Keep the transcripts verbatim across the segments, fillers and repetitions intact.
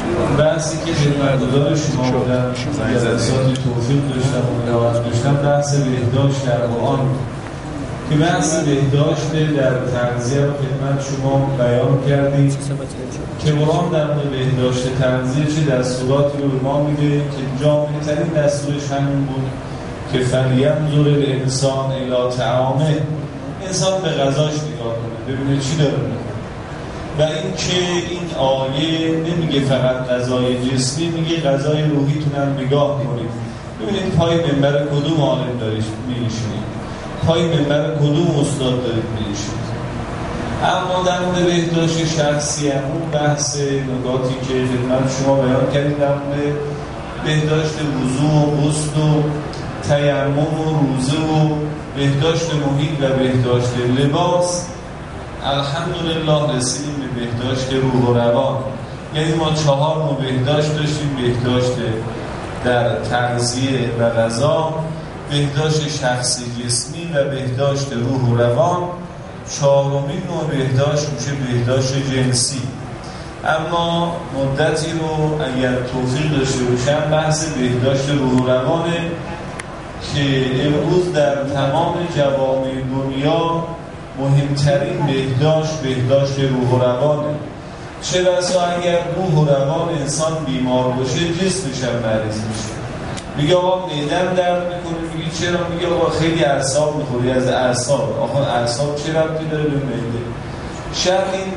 بحثی که خدمتگزار شما بودم جلساتی توفیق داشتم و دعوت داشتم بحث بهداشت در قرآن که بحث بهداشت در تغذیه رو خدمت شما بیان کردیم که قرآن در مورد بهداشت تغذیه چه دستوراتی رو به ما میده که جامع‌ترین دستورش همین بود که فلینظر الانسان الی طعامه، انسان به غذاش نگاه کنه ببینه چی داره میکنه. و این که این آیه نمیگه فقط غذای جسمی، میگه غذای روحیتون هم نگاه کنید ببینید پای منبر کدوم عالم دارید میشینید، پای منبر کدوم استاد دارید میشینید. اما در مورد بهداشت شخصی هم اون بحث نکاتی که خدمت شما بیان کردیم در مورد بهداشت وضو و غسل و تیمم و روزه و بهداشت محیط و بهداشت لباس، الحمدلله رسیدیم به بهداشت روح و روان. یعنی ما چهار نوع بهداشت داشتیم: بهداشت در تغذیه و غذا، بهداشت شخصی جسمی و بهداشت روح و روان. چهارمین نوع بهداشت میشه بهداشت جنسی. اما مدتی رو اگر توفیق داشته باشم بحث بهداشت روح و روانه که امروز در تمام جوامع دنیا مهمترین بهداشت بهداشت روح و روانه. چه بسا اگر روح و روان انسان بیمار باشه جسمش هم مریض میشه. میگه آقا معده‌ام درد میکنه، میگه چرا؟ میگه آقا خیلی اعصاب میخوری از اعصاب. آقا اعصاب چه ربطی داره به معده؟ شاید این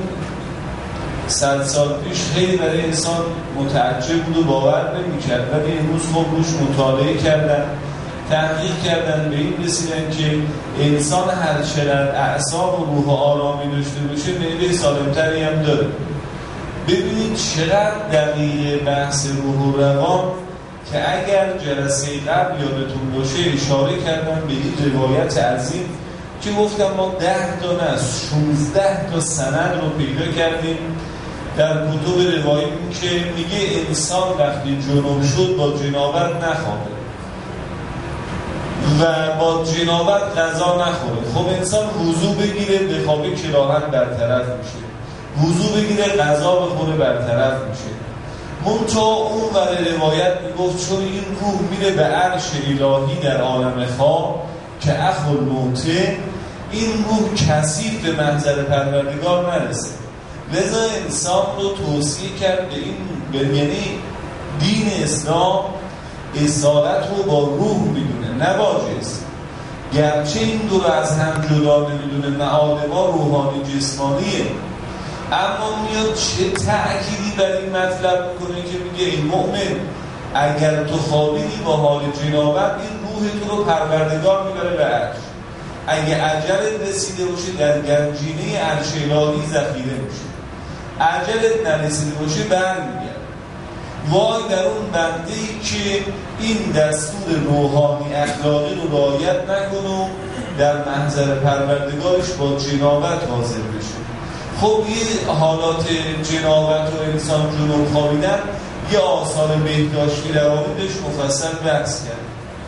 صد سال پیش خیلی برای انسان متعجب بود و باور نمی‌کرد، ولی امروز خب روش مطالعه کردن، تحقیق کردن، به این رسیدن که انسان هر چقدر اعصاب و روح و آرامی داشته باشه معده سالمتری هم داره. ببینید چقدر دقیق بحث روح و روان که اگر جلسه قبل یادتون باشه اشاره کردم به این روایت عظیم که گفتم ما ده تا نه شانزده تا سند رو پیدا کردیم در کتب روایی که میگه انسان وقتی جنوب شد با جنابت نخوابه و با جنابت غذا نخوره. خب انسان وضو بگیره بخوابه کراهت برطرف میشه، وضو بگیره غذا بخوره برطرف میشه. منتها اون ور روایت میگفت چون این روح میره به عرش الهی در عالم خواب که اخو الموته، این روح کثیف به منظر پروردگار نرسه. لذا انسان رو توصیه کرد به این، یعنی دین اسلام اصالت رو با روح میدونه نه با جسم. گرچه این دو رو از هم جدا نمیدونه، معاد ما روحانی جسمانیه، اما میاد چه تأکیدی بر این مطلب میکنه که میگه ای مؤمن اگر تو خوابیدی با حال جنابت این روح تو رو پروردگار میبره به عرش. اگه اجلت رسیده باشه در گنجینه عرش الهی ذخیره میشه، اجلت نرسیده باشه برمیگرد. وای در اون بنده‌ای که این دستور روحانی اخلاقی رو رعایت نکنه و در محضر پروردگارش با جنابت حاضر بشه. خب یه حالات جنابت و انسان جنوب خوابیدن یه آثار بهداشتی روانیش مفصل بحث کرد.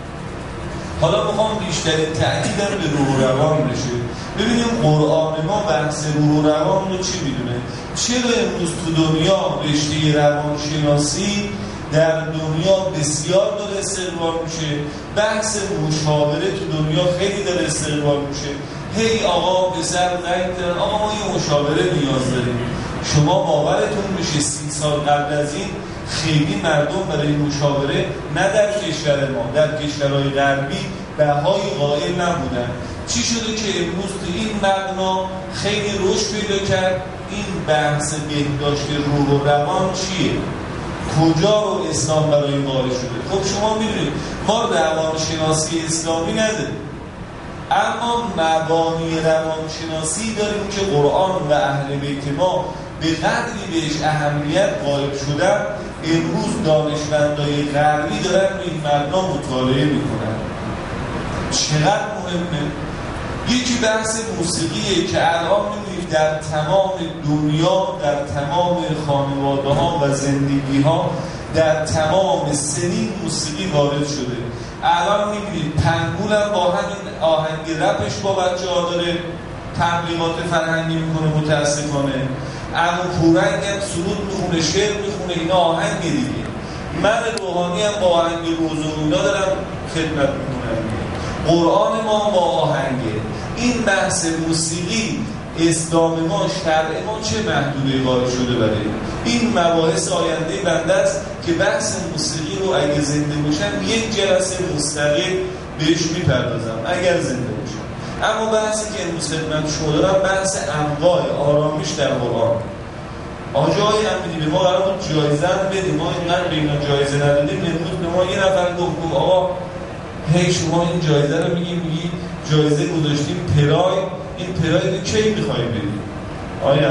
حالا میخوام بیشترین تأکیدم به روح و روان بشه. ببینیم قرآن ما بحث روح و روان رو چی میدونه؟ چرا امروز تو دنیا رشته روانشناسی در دنیا بسیار داره استقبال میشه، بحث مشاوره تو دنیا خیلی داره استقبال میشه. هی آقا پسر زنگ دارن آقا ما یه مشاوره نیاز داریم. شما باورتون میشه سی سال قبل از این خیلی مردم برای مشاوره نه در کشور ما در کشورهای غربی بهای قائل نبودن. چی شده که امروز تو این مبنا خیلی رشد پیدا کرد؟ این بحث بهداشت روح و روان چیه؟ کجا رو اسلام برای قائل شده؟ خب شما میدونید ما روانشناسی اسلامی نداریم، اما مبانی روانشناسی داریم که قرآن و اهل بیت ما به قدری بهش اهمیت قائل شدن امروز دانشمندای غربی دارن به این مبنا مطالعه میکنن. چقدر مهمه؟ یکی بحث موسیقیه که الان می‌بینید در تمام دنیا در تمام خانواده ها و زندگی ها در تمام سنین موسیقی وارد شده. الان می‌بینید پنگول هم با همین آهنگ رپش با بچه ها داره تبلیغات فرهنگی میکنه. متاسفانه عمو پورنگ هم سرود میخونه، شعر میخونه، اینا آهنگ دیگه. من روحانی هم با آهنگ روزو اینا دارم خدمت میکنم. قرآن ما با آهنگه. این بحث موسیقی اسلام ما، شرع ما چه محدوده قائل شده برای این مباحث آینده بنده است که بحث موسیقی رو اگه زنده باشم یک جلسه مستقل بهش میپردازم اگر زنده باشم. اما بحثی که امروز خدمت شما دارم بحث انواع آرامش در قرآن. آجای امیدی به ما قرار بود جایزه هم بدیم، ما اینقدر به اینا جایزه ندادیم. امروز به ما یه نفر گفت آقا هی شما این جایزه رو میگی میگی جایزه گذاشتیم پرای، این پرای رو کی میخوایی بدیم؟ آیا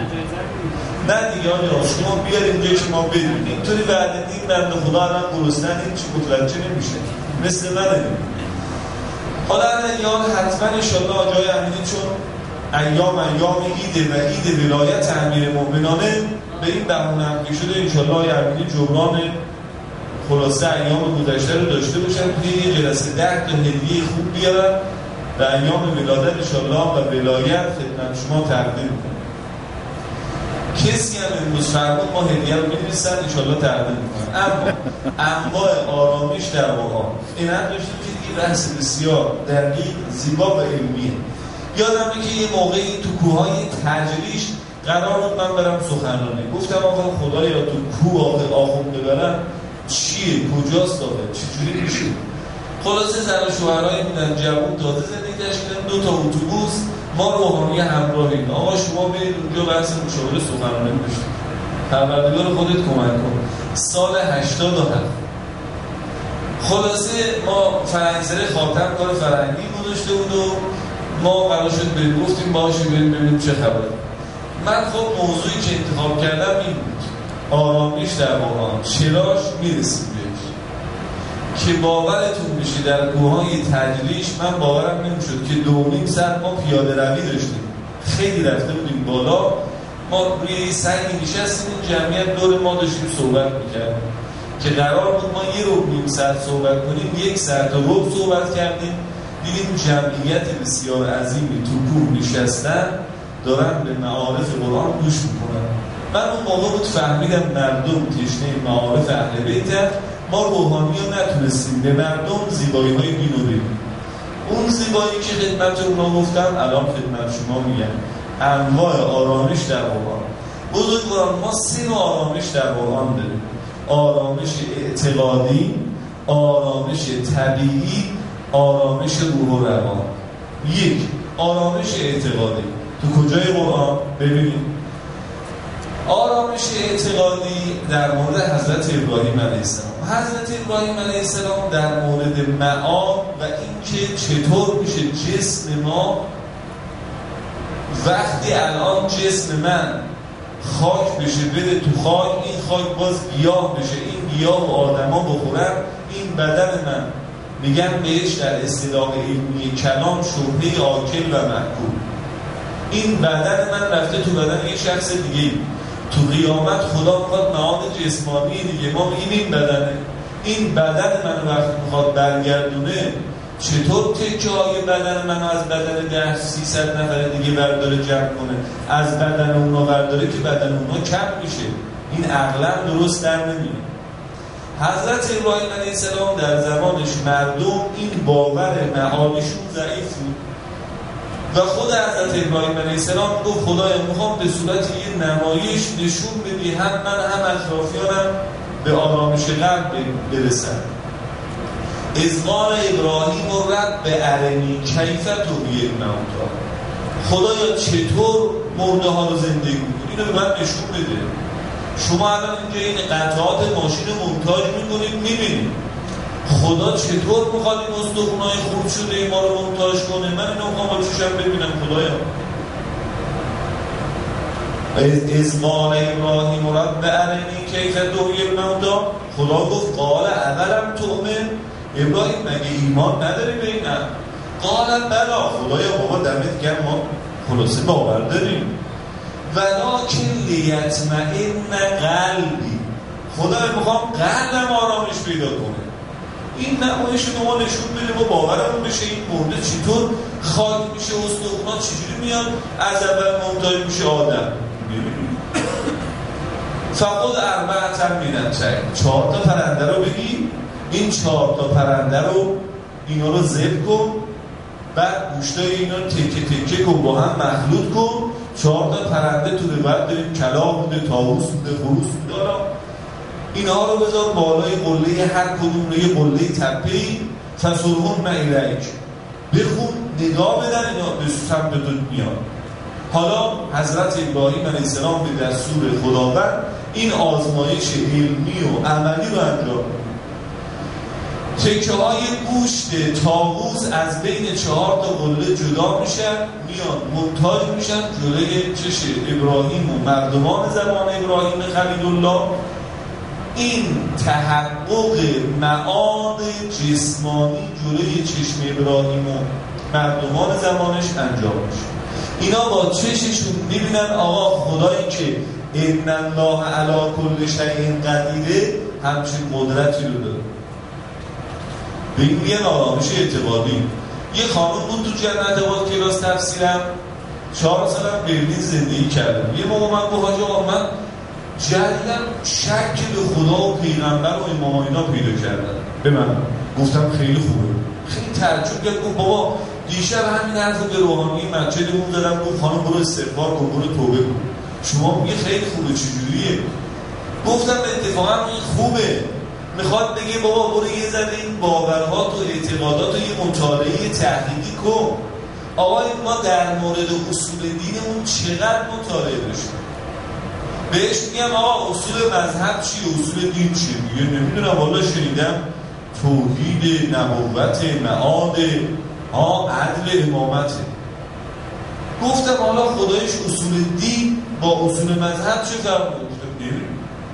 نه دیگه آجا شما بیار اینجا که ما بدیم. اینطوری وعده دیم بنده خدا الان گرسنن این چی متوجه نمیشه مثل منه. حالا ایام حتما انشالله آجای امیدی چون ایام ایام ایده و اید ولایت امیر مومنانه به این بهونه همگی شده انشالله آجای امیدی جبران خلاصه ایام گذشته رو داشته باشن توی یه جلسه ده تا هدیه خوب بیارن و ایام ولادت انشالله و ولایت خدمت شما تقدیم کنن. کسی هم امروز فرمود ما هدیه رو می‌نویسن انشالله تقدیم کنن. اما انواع آرامش در قرآن این هم داشتیم که دیگه بحث بسیار دقیق زیبا و علمیه. یادمه که یه موقعی تو کوههای تجریش قرار بود من برم سخنرانی. گفتم آقا خدایا تو کوه آخه آخونده برم چیه؟ کجاست آقا؟ چجوری میشه؟ خلاصه زن و شوهرهایی بودن جوون تازه زندگی داشتن، دو تا اتوبوس ما روحانی همراهیم. آقا شما برید اونجا بحث مشاوره سخنرانی بشید. پروردگار خودت کمک کن. سال هشتاد و هفت خلاصه ما فرنگزره خاتم کار فرنگی گذاشته بود و ما قرار شد بریم، گفتیم باشه بریم ببینیم چه خبره. من خب موضوعی که انتخاب کردم این بود آرامش در قرآن. چراش میرسیم بهش که باورتون بشه در کوههای تجریش من باورم نمیشد که دو نیم ساعت ما پیاده روی داشتیم. خیلی رفته بودیم بالا، ما روی سنگی نشستیم، جمعیت دور ما داشتیم صحبت میکردیم که قرار بود ما یه رو نیم ساعت صحبت کنیم. یک ساعت و ربع صحبت کردیم. دیدیم جمعیت بسیار عظیمی تو کوه نشستن دارن به معارف قرآن گوش میکنن. من اون موقع بود فهمیدم مردم تشنه معارف اهل بیتن. ما روحانی ها نتونستیم به مردم زیبایی های بینوری. اون زیبایی که خدمت اونا گفتم الان خدمت شما میگم انواع آرامش در قرآن. بزرگواران ما سه نوع آرامش در قرآن داریم: آرامش اعتقادی، آرامش طبیعی، آرامش روح و روان. یک، آرامش اعتقادی تو کجای قرآن؟ ببینید آرامش اعتقادی در مورد حضرت ابراهیم علیه السلام. حضرت ابراهیم علیه السلام در مورد معاد و اینکه چطور میشه جسم ما وقتی الان جسم من خاک بشه بده تو خاک، این خاک باز گیاه بشه، این گیاه و آدما بخورن، این بدن من میگن بهش در اصطلاح علمی کلام شبهه آکل و محکوم. این بدن من رفته تو بدن یک شخص دیگه. تو قیامت خدا میخواد معاد جسمانی دیگه ما میگیم این بدنه. این بدن من وقتی میخواد برگردونه چطور تکه های بدن من از بدن ده سیصد نفر دیگه برداره جمع کنه، از بدن اونا برداره که بدن اونا کم میشه؟ این عقلا درست در نمیاد. حضرت ابراهیم علیه السلام در زمانش مردم این باور معادشون ضعیف بود و خود حضرت ابراهیم علیه السلام گفت خدایا میخوام به صورت یه نمایش نشون بدی هم من هم اطرافیانم به آرامش قلب برسن. اذ قال ابراهیم رب ارنی کیف تحیی الموتی. خدایا چطور مرده ها رو زندگی میکنی؟ اینو به من نشون بده. شما الان اینجا این قطعات ماشین رو مونتاژ میکنید میبینید خدا چطور میخواد این استخونهای خورد شده ای ما رو مونتاژ کنه؟ من اینو میخوام با چشم ببینم. خدایا اذ قال ابراهیم رب ارنی کیف تحیی الموتی. خدا گفت قال اولم تؤمن؟ ابراهیم مگه ایمان نداری به این؟ قال بلا. خدایا بابا دمت گرم ما خلاصه باور داریم. ولکن لیطمئن قلبی. خدایا میخوام قلبم آرامش پیدا کنه. این نمایش به ما نشون بده ما باورمون بشه این مرده چطور خاک میشه، استخوان‌ها چجوری میاد از اول منتهی میشه آدم. ببینید فقط اربعة من الطیر، چهار تا پرنده رو بگی، این چهار تا پرنده رو اینا رو ذبح کن، بعد گوشتای اینا تکه تکه کن با هم مخلوط کن. چهار تا پرنده تو روایت داریم کلاغ بوده، طاووس بوده، خروس بوده، اینا رو بذار بالای قله هر کدوم رو یه قله تپه‌ای، فسرهن الیک، بخون نگاه بدن اینا به سمت تو میان. حالا حضرت ابراهیم علیه السلام به دستور خداوند این آزمایش علمی و عملی رو انجام داد. تکه های گوشت طاووس از بین چهار تا قله جدا میشن، میان منتاج میشن جلوی چشم ابراهیم و مردمان زمان ابراهیم خلیل الله. این تحقق معاد جسمانی جلوی چشم ابراهیم و مردمان زمانش انجام میشه. اینا با چششون میبینن آقا خدایی که ان الله علی کل شیء قدیره همچین قدرتی رو داره. به این میگن آرامش اعتقادی. یه خانم بود تو جنت آباد کلاس تفسیرم، چهار سالم برلین زندگی کردم. یه موقع من گفت حاجی آقا من جدیدم شک به خدا و پیغمبر و امام اینا پیدا کردم. به من گفتم خیلی خوبه. خیلی تعجب کرد، گفت بابا دیشب همین حرفو به روحانی مسجدمون زدم، گفت خانم برو استغفار کن، برو توبه کن. شما میگه خیلی خوبه، چجوریه؟ گفتم اتفاقا این خوبه، میخواد بگه بابا برو یه ذره این باورهات و اعتقادات و یه مطالعه تحقیقی کن. آقا ما در مورد اصول دینمون چقدر مطالعه داشتیم؟ بهش میگم آقا اصول مذهب چیه؟ اصول دین چیه؟ میگه نمیدونم والا شنیدم توحید، نبوت، معاد، ها عدل، امامته. گفتم حالا خدایش اصول دین با اصول مذهب چه فرق داره؟ گفتم نمیدونم.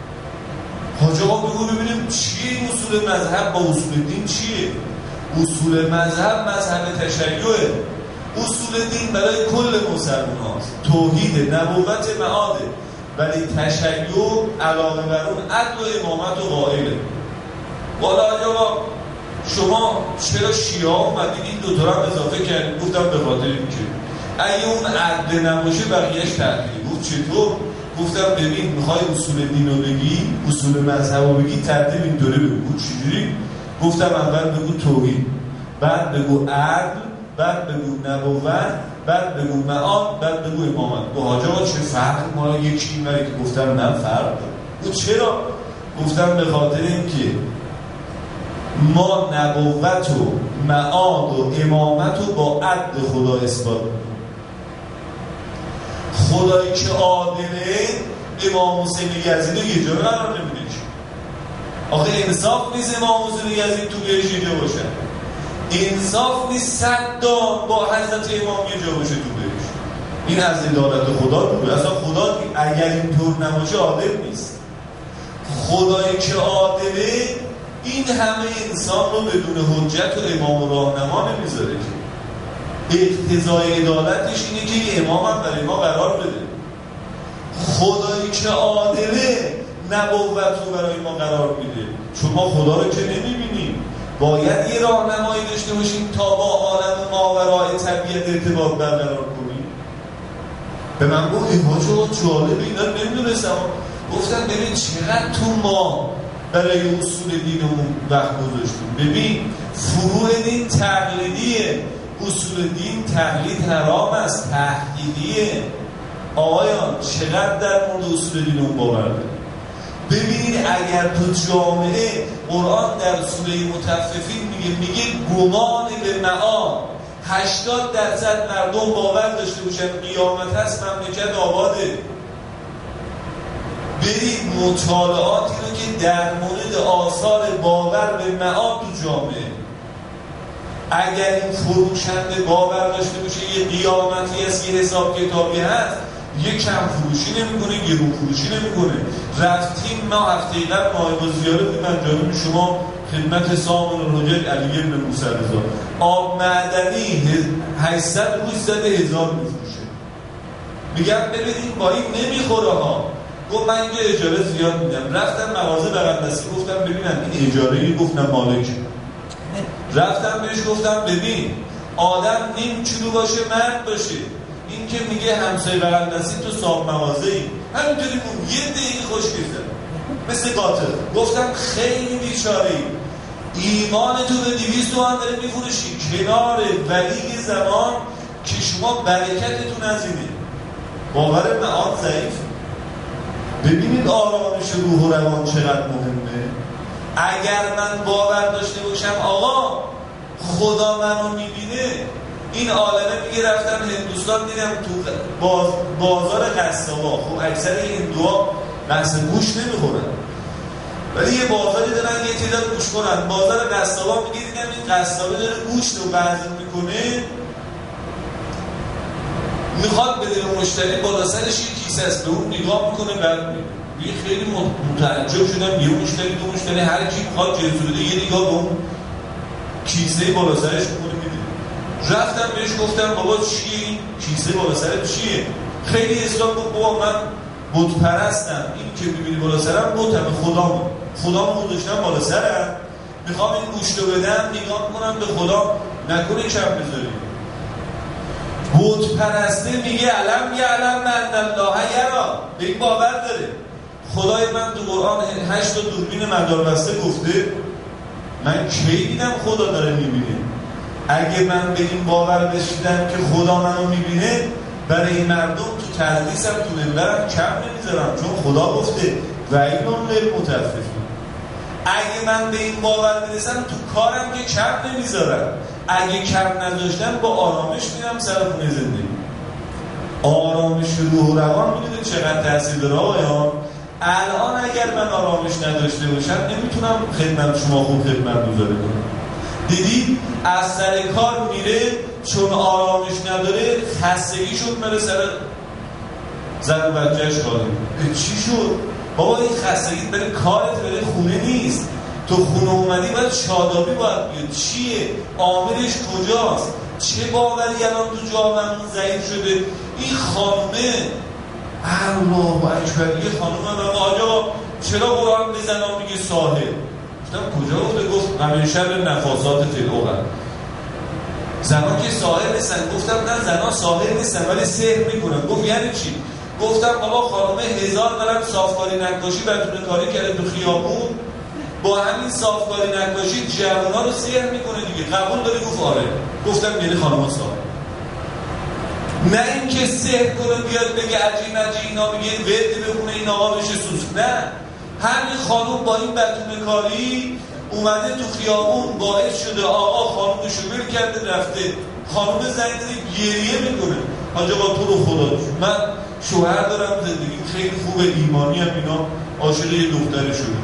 حاج آقا بگو ببینیم چیه این اصول مذهب با اصول دین چیه؟ اصول مذهب مذهب تشیعه، اصول دین برای کل مسلمان هاست، توحید، نبوت، معاده. ولی تشیع علاوه بر اون عدل و امامت و قائله. والا آقا شما چرا شیعه اومدید این دو تا هم اضافه کردید؟ گفتم به خاطر اینکه اگه اون عدل نباشه بقیه‌اش تحقیری بود. چطور؟ گفتم ببین میخوای اصول دین رو بگی، اصول مذهب رو بگی، ترتیب اینطوری بگو. چجوری؟ گفتم اول بگو توحید، بعد بگو عدل، بعد بگو نبوت، بعد بگو معاد، بعد بگو امامت. گفت حاج آقا چه فرق ما یکی اینه که گفتم نه فرق داره. گفت چرا؟ گفتم به خاطر اینکه ما نبوت و معاد و امامت رو با عدل خدا اثبات کنیم. خدایی که عادله امام حسین یزید رو یه جا قرار نمیده. آخه انصاف نیست امام حسین یزید تو بهش یه جا باشه، انصاف نیست صد تا با حضرت امام یه جا باشه تو بهش. این از عدالت خدا بود. اصلا خدا اگر اینطور نباشه عادل نیست. خدایی که عادله این همه انسان رو بدون حجت و امام و راهنما نمیذاره که. اقتضای عدالتش اینه که یه امام هم برای ما قرار بده. خدایی که عادله نبوت رو برای ما قرار میده، چون ما خدا رو که نمیبینیم. باید یه راهنمایی داشته باشیم تا با عالم ماورای طبیعت ارتباط برقرار کنیم. به من گفت این حاجا جالب اینا نمیدونستم. گفتم ببین چقدر تو ما برای اصول دینمون وقت گذاشتیم. ببین فروع دین تقلیدیه، اصول دین تقلید حرام است، تحقیقیه. آقایان چقدر در مورد اصول دینمون باور داریم. ببینید اگر تو جامعه قرآن در سوره مطففین میگه میگه گمان به معاد هشتاد درصد مردم باور داشته باشن قیامت هست، مملکت آباده. برید مطالعاتی رو که در مورد آثار باور به معاد تو جامعه، اگر این فروشنده باور داشته باشه یه قیامتی هست، یه حساب کتابی هست، یه کم فروشی نمیکنه، یه رو فروشی نمیکنه. رفتیم ما هفته قبل ماه زیاره بودیم من جانب شما خدمت سامون الحجاج علی بن موسی رضا، آب معدنی هشتصد روز زده هزار میفروشه. میگم ببینید با این نمیخوره ها. گفت من اینجا اجاره زیاد میدم. رفتم مغازه بغل‌دستی گفتم ببینم این اجاره، گفتم مالک. رفتم بهش گفتم ببین آدم نیم کیلو باشه مرد باشه، این که میگه همسایه بغل‌دستی تو صاحب مغازه‌ای همینطوری مون یه دقیقه خوش گذشت مثل قاتل. گفتم خیلی بیچاره‌ای، ایمان تو به دویست تومن داره میفروشی کنار ولی زمان که شما برکتتون از اینه. باور معاد ضعیف. ببینید آرامش روح و روان چقدر مهمه. اگر من باور داشته باشم آقا خدا منو میبینه، این عالمه میگه رفتم هندوستان دیدم تو باز بازار قصابا، خب اکثر هندوها قصب گوش نمیخورن ولی یه بازاری دارن یه تعداد گوش کنن. بازار قصابا میگه دیدم این قصابه داره گوشت رو وزن میکنه، میخواد بده به مشتری، بالا سرش یه کیسه است، به اون نگاه میکنه بعد میگه خیلی متعجب شدم، یه مشتری دو مشتری هر کی میخواد جزوده یه نگاه به اون کیسه بالا سرش میکنه میده. رفتم بهش گفتم بابا چیه این کیسه بالا سرت چیه؟ خیلی اسلام گفت بابا من بت پرستم، این که میبینی بالا سرم بتم، خدامه خدامو گذاشتم بالا سرم، میخوام این گوشت رو بدم نگاه میکنم به خدا نکنه کم بذاری. بت پرسته میگه علم یعلم ان الله یرا، به این باور داره. خدای من تو قرآن هشت تا دوربین مداربسته گفته، من کی دیدم خدا داره میبینه؟ اگه من به این باور رسیدم که خدا منو میبینه، برای مردم تو تدریسم تو منبرم کم نمیذارم، چون خدا گفته و اینون غیر متفقین. اگه من به این باور برسم تو کارم که کم نمیذارم، اگه کم نداشتم با آرامش میرم سر خونه زندگی. آرامش روح و روان میدونید چقدر تاثیر داره آقایان؟ الان اگر من آرامش نداشته باشم نمیتونم خدمت شما خوب خدمت گذاری کنم. دیدید از سر کار میره چون آرامش نداره خستگی شد میره سر زن و بچهش کاری. چی شد؟ بابا این خستگی برای کارت برای خونه نیست. تو خونه اومدی باید شادابی باید بیاد. چیه؟ عاملش کجاست؟ چه باوری الان تو جامعه‌مون ضعیف شده؟ این خانمه الله اکبر، یه خانم من آجا چرا قرآن به زنان میگه ساحر؟ گفتم کجا بوده؟ گفت همین شر نفاسات فی‌العقد. زنان که ساحر نیستن. گفتم نه زنان ساحر نیستن ولی سحر میکنن. گفت یعنی چی؟ گفتم بابا خانم هزار دارم صافکاری نقاشی بدون کاری کرده تو خیابون، با همین صافکاری نقاشی جوونا رو سحر میکنه دیگه. قبول داری؟ گفت آره. گفتم یعنی خانم ساحر. نه اینکه سحر کنه بیاد بگه عجین عجین اینا بگه ورد بخونه این آقا بشه سوس. نه، همین خانوم با این بدون کاری اومده تو خیابون باعث شده آقا خانومشو ول کرده رفته. خانوم زنگ زده گریه میکنه آجا با تو رو خدا من شوهر دارم زندگی خیلی خوبه ایمانی هم اینا عاشق یه دختره شده.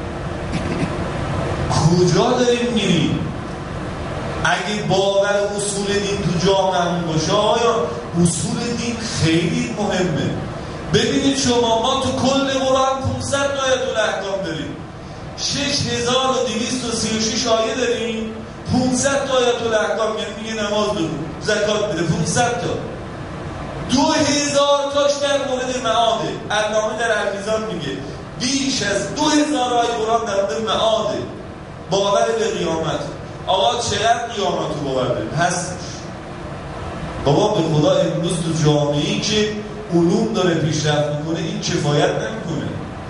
کجا داریم میریم؟ اگه باور اصول دین تو جامعه‌مون باشه آیا اصول دین خیلی مهمه. ببینید شما ما تو کل قرآن پانصد آیه الاحکام داریم، شش هزار و دویست و سی و شش آیه داریم، پانصد تا آیه الاحکام، یعنی میگه نماز بخون زکات بده، پانصد تا. دو هزار تاش در مورد معاده. علامه در المیزان میگه بیش از دو هزار آیه قرآن در مورد معاده، باور به قیامت. آقا چقدر قیامت رو باور داریم؟ هستش. بابا به خدا امروز تو جامعه‌ای که علوم داره پیشرفت میکنه این کفایت نمیکنه.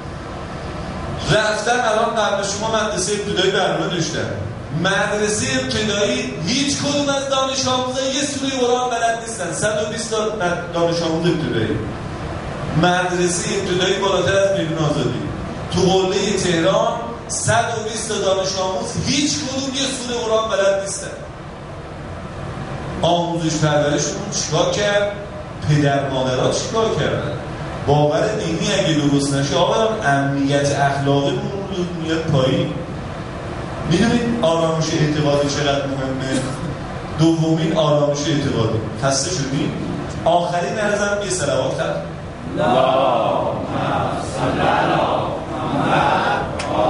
رفتن الان قبل شما مدرسه ابتدایی برنامه داشتن. مدرسه ابتدایی هیچ کدوم از دانش آموزا یه سوره قرآن بلد نیستن. صد و بیست تا دانش آموز ابتدایی. مدرسه ابتدایی بالاتر از میدون آزادی تو قله تهران صد و بیست تا دانش آموز هیچ کدوم یه سوره قرآن بلد نیستن. آموزش پرورشمون چیکار کرد؟ پدر مادرها چیکار کردن؟ باور دینی اگه درست نشه آقا امنیت اخلاقی مون میاد پایین. میدونید آرامش اعتقادی چقدر مهمه؟ دومین آرامش اعتقادی. خسته شدیم؟ آخرین ارزم یه صلوات کرد. اللهم صل علی محمد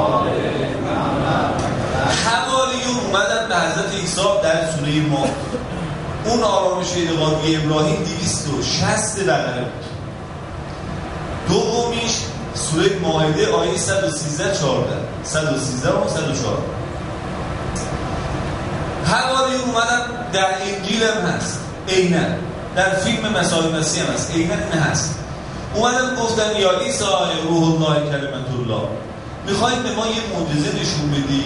حواریون اومدن به حضرت عیسی در سوره ما. اون آرامش اعتقادی ابراهیم دویست و شصت بقره بود. دومیش سوره مائده آیه صد و سیزده چهارده صد و سیزده و صد و چهارده. حواریون اومدن در انجیل هم هست عیناً، در فیلم مسیح مسیح هم هست عیناً هست. اومدن گفتن یا عیسی روح الله کلمت الله، میخوایم به ما یه معجزه نشون بدی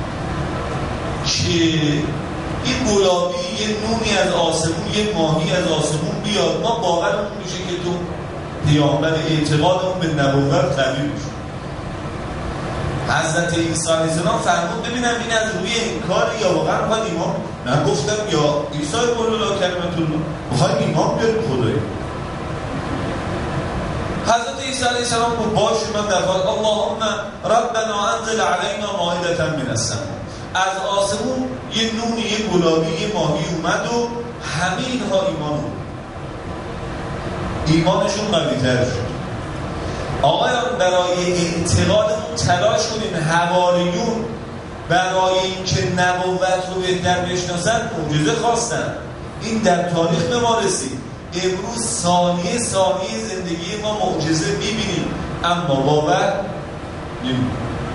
که این گلابی یه نونی از آسمون، یه ماهی از آسمون بیاد، ما باورمون میشه که تو پیامبر، اعتقادمون به نبوت قوی میشه. حضرت عیسی علیه السلام فرمود ببینم این از روی انکار یا واقعا میخواد ایمان؟ من گفتم یا عیسی روح الله کلمت الله، میخوایم ایمان بیاریم خدایی. حضرت عیسی علیه السلام گفت باشه من دفعات اللهم ربنا انزل علینا مائدة من السماء، از آسمون یه نونی، یه گلابی، یه ماهی اومد و همه اینها ایمان بود. ایمانشون قوی‌تر شد. آقایان برای اعتقادمون تلاش کنیم، حواریون برای اینکه نبوت رو بهتر بشناسن معجزه خواستن. این در تاریخ به ما رسید. امروز ثانیه ثانیه زندگی ما معجزه میبینیم اما باور نمی‌کنیم.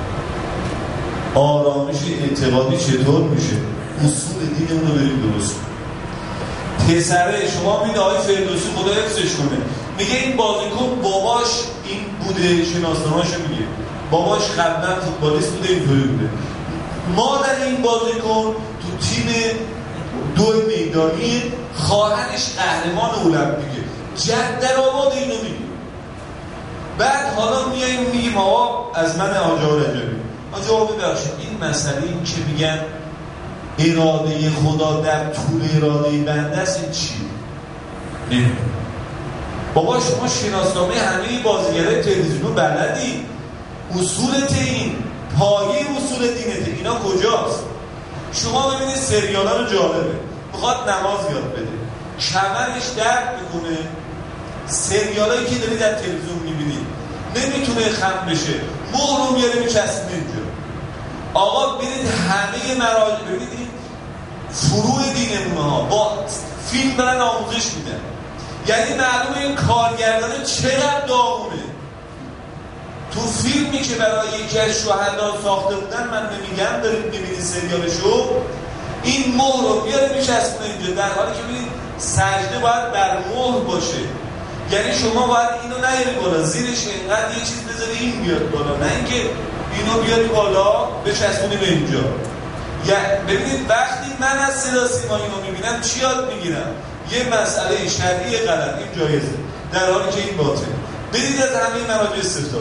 آرامش اعتقادی چطور میشه؟ اصول دینمون رو بریم درست کنیم. پسره شما میده آقای فردوسی خدا حفظش کنه، میگه این بازیکن باباش این بوده، شناسنامه‌شو میگه باباش قبلا فوتبالیست بوده، اینطوری بوده. مادر این بازیکن تو تیم دو میدانی، خواهرش قهرمان المپیکه، جد در آباد اینو میگه. بعد حالا میایم میگیم آقا از من آجا رجبی آجا ببخشید این مسئله این که میگن اراده خدا در طول اراده بنده است، این چی؟ نه بابا شما شناسنامه همه بازیگرای تلویزیونی بلدی، اصول این پایه اصول دینته اینا کجاست؟ شما ببینید سریالا رو جالبه، میخواد نماز یاد بده، کمرش درد میکنه، سریالایی که دارید در تلویزیون میبینید نمیتونه خم بشه، مهر رو میاره میچسبه اینجا. آقا ببینید همه مراجع، ببینید فروع دینمون ها با فیلم دارن آموزش میدن، یعنی معلومه این کارگردانه چقدر داغونه. تو فیلمی که برای یکی از شهدا ساخته بودن، من نمیگم دارید میبینید سریالشو، این مهر رو بیاره میچسبه اینجا، در حالی که ببینید سجده باید بر مهر باشه، یعنی شما باید اینو نیاری بالا، زیرش اینقدر یه چیز بذاری این بیاد بالا، نه اینکه اینو بیاری بالا بچسبونی به اینجا. یعنی ببینید وقتی من از صدا سیما اینو میبینم چی یاد میگیرم؟ یه مسئله شرعی غلط، این جایزه، در حالی که این باطل. برید از همه مراجع استفسار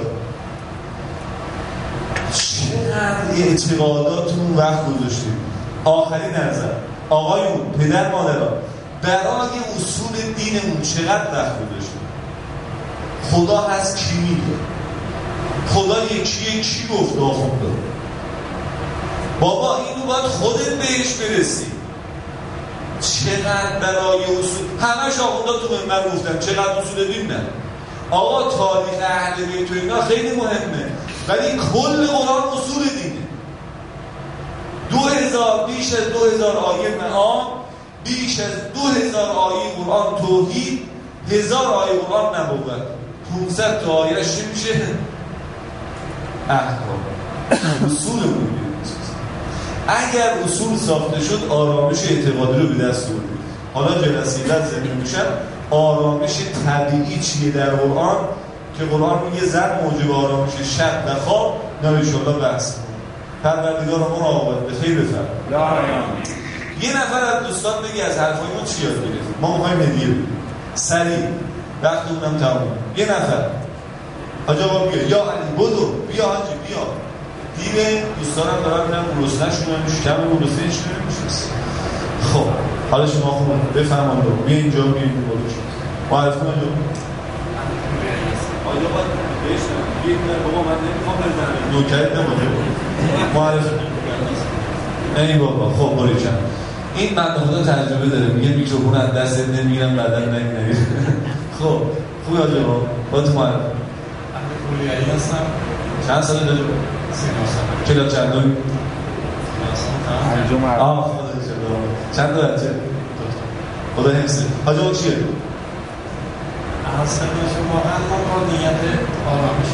چقدر اعتقاداتون وقت گذاشتید. آخرین نظر آقایون، پدر مادران، برای اصول دینمون چقدر وقت گذاشتید؟ خدا هست کی میگه؟ خدا یکیه کی گفت آخونده؟ بابا اینو باید خودت بهش برسی. چقدر برای اصول، همه آخونده تو منبر گفتن چقدر اصول دین نه. آقا تاریخ اهل بیت و اینا خیلی مهمه، ولی کل قرآن اصول دینه. دو هزار بیش از دو هزار آیه معان، بیش از دو هزار آیه قرآن توحید، هزار آیه قرآن نبوت، پونصد تا آیهش چی میشه؟ احکام. اصول بود. اگر اصول ساخته شد آرامش اعتقادی رو به دست آورد. حالا جلسیت زمین میشن آرامش طبیعی چیه در قرآن که قرآن میگه زن موجب آرامش شب و خواب، نه ان شاء الله بحث پروردگار ما رو آورد به خیر بفرم. یه نفر از دوستان بگی از حرفای ما چی یاد بگیرید؟ ما میخوایم هدیه بدیم سریع وقت اونم تموم. یه نفر حاج آقا بیا، یا علی بدو بیا، حاجی بیا، دیره دوستانم دارم میرم گرسنه‌شون هم شکم گرسنه‌شون نمیشه. خب حالا شما خوب بفهمم رو بیا اینجا، بیا اینجا بودش معرف کنم جو آجا باید بهشتم یک در بابا من نمیخوام بزنم نوکرت نماجه معرف ای بابا. خب باری چند این من خدا تجربه داره، میگه میکروفون از دستت نمیگیرم بعدا نگیرم. خب خوبی آجا با با تو معرف اهل کولیایی هستم. چند ساله داری؟ سه ساله. کلا چند دوی؟ انجام آه خدا چند دوی چه؟ خدا حفظه. حاج آقا چیه؟ اصلا شما اما با نیت آرامش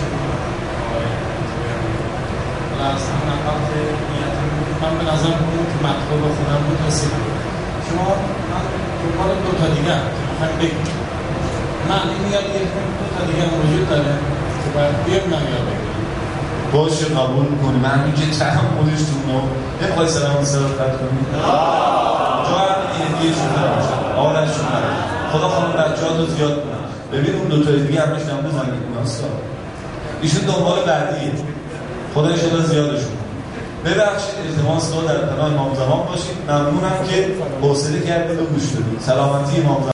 اصلا نقاط نیت من به نظر بود که مطلوب خودم بود رسید. شما من دنبال دو تا دیگه هم که میخوایم بگیم من این یاد گرفتم دو تا دیگه هم وجود داره که باید بیمونم یاد بگیرم. باشه قبول میکنی. من همین که چند خودش تو نو نمیخوای سلام سلام قد کنی؟ جا هم این دیگه شده باشه آرش شده خدا خانم بچه ها تو زیاد کنم. ببین اون دوتای دیگه همش نام بزنگی کناستا ایشون دنبال بعدیه. خدا شده زیادشون ببخشید التماس رو در کنار امام زمان باشید. ممنونم که حوصله کردید و گوش بدید. سلامتی امام زمان.